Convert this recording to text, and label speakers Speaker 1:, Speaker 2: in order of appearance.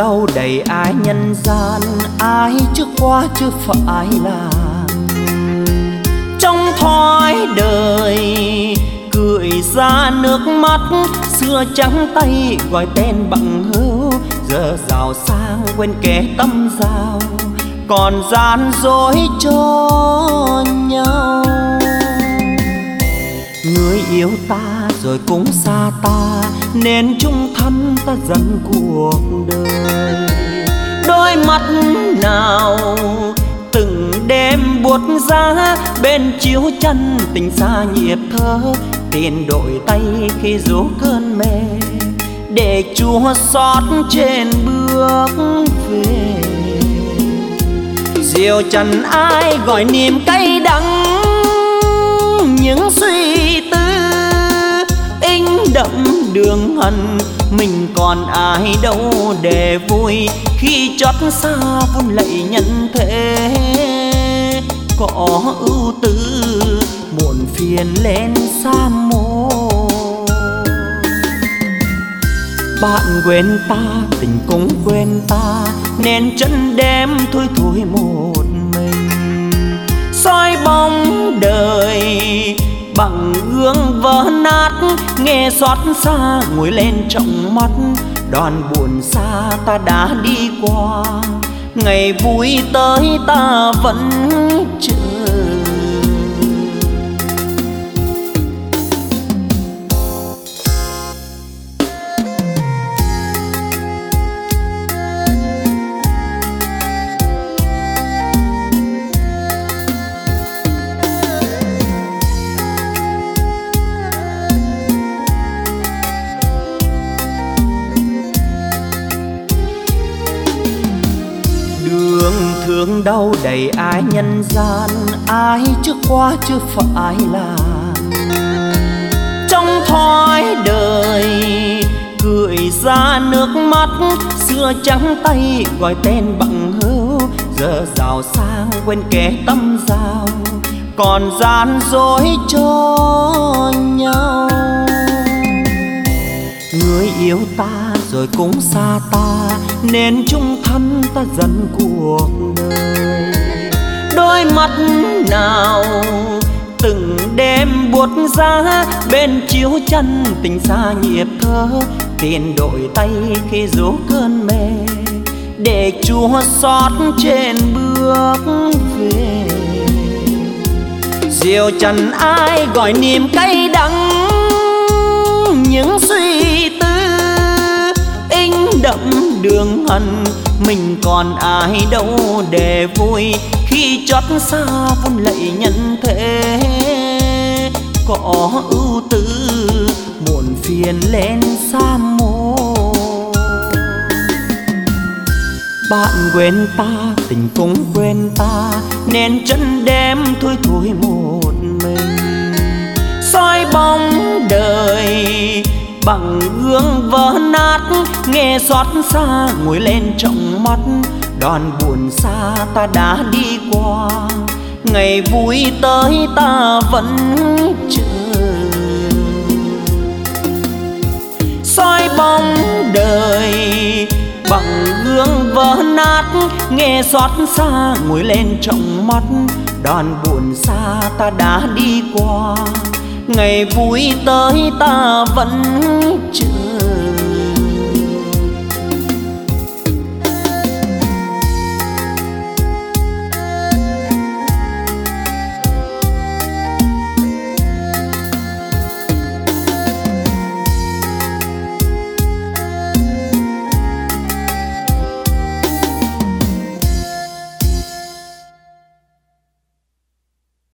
Speaker 1: đau đầy ái nhân gian, ai trước qua chưa phải là trong thói đời cười ra nước mắt. Xưa trắng tay gọi tên bằng hữu, giờ giàu sang quên kẻ tâm giao, còn gian dối cho nhau. Người yêu ta rồi cũng xa ta, nên chung thân ta dần cuộc đời. Đôi mắt nào từng đêm buốt giá, bên chiếu chân tình xa nhịp thơ. Tiền đổi tay khi rủ cơn mê, để Chúa xót trên bước về. Diều trần ai gọi niềm cay đắng, những suy tư in đậm đường hận. Mình còn ai đâu để vui, khi chót xa vun lạy nhân thế. Có ưu tư muộn phiền lên xa mồ. Bạn quên ta, tình cũng quên ta, nên chân đêm thui thui một mình. Soi bóng đời bằng gương vỡ nát, nghe xót xa ngồi lên trong mắt. Đoàn buồn xa ta đã đi qua, ngày vui tới ta vẫn chờ. Thương đau đầy ái nhân gian, ai trước qua chưa phải là trong thói đời cười ra nước mắt. Xưa trắng tay gọi tên bằng hữu, giờ giàu sang quên kẻ tâm giao, còn gian dối cho nhau. Người yêu ta rồi cũng xa ta, nên chung thân ta dần cuộc đời. Đôi mắt nào từng đêm buốt giá, bên chiếu chân tình xa nhịp thơ. Tiền đổi tay khi rủ cơn mê, để Chúa xót trên bước về. Diều trần ai gọi niềm cay đắng, những suy tư in đậm đường hận. Mình còn ai đâu để vui, khi chót xa vun lạy nhân thế. Có ưu tư muộn phiền lên xa mồ. Bạn quên ta, tình cũng quên ta, nên chân đêm thui thui một mình. Soi bóng đời bằng gương vỡ nát, nghe xót xa ngồi lên trong mắt. Đoàn buồn xa ta đã đi qua, ngày vui tới ta vẫn chờ. Soi bóng đời bằng gương vỡ nát, nghe xót xa ngồi lên trong mắt. Đoàn buồn xa ta đã đi qua, ngày vui tới ta vẫn chờ.